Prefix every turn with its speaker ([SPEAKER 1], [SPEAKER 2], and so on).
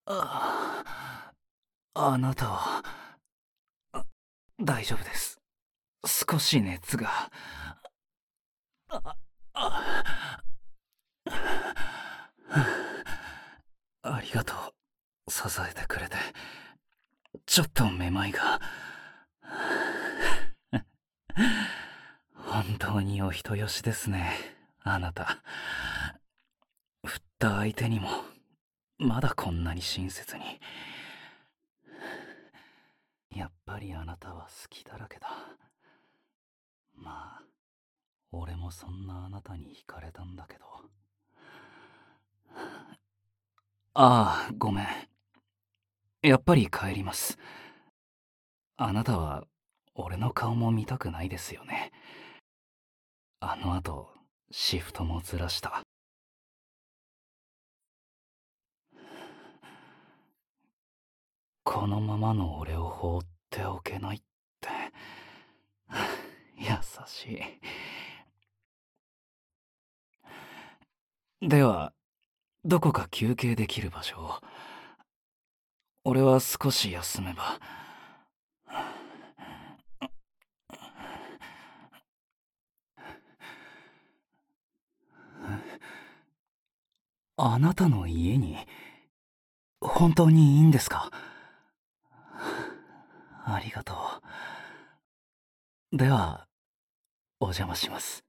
[SPEAKER 1] ああなたは、大丈夫です。少し熱が。あ、あ、ありがとう。支えてくれて。ちょっとめまいが。本当にお人よしですね、あなた。振った相手にも、まだこんなに親切に。やっぱりあなたは好きだらけだ。まあ、俺もそんなあなたに惹かれたんだけど。ああ、ごめん。やっぱり帰ります。あなたは、俺の顔も見たくないですよね。あの後、シフトもずらした。このままの俺を放っておけないって。優しい。では、どこか休憩できる場所を。俺は少し休めば。あなたの家に、本当にいいんですか？ありがとう。では、お邪魔します。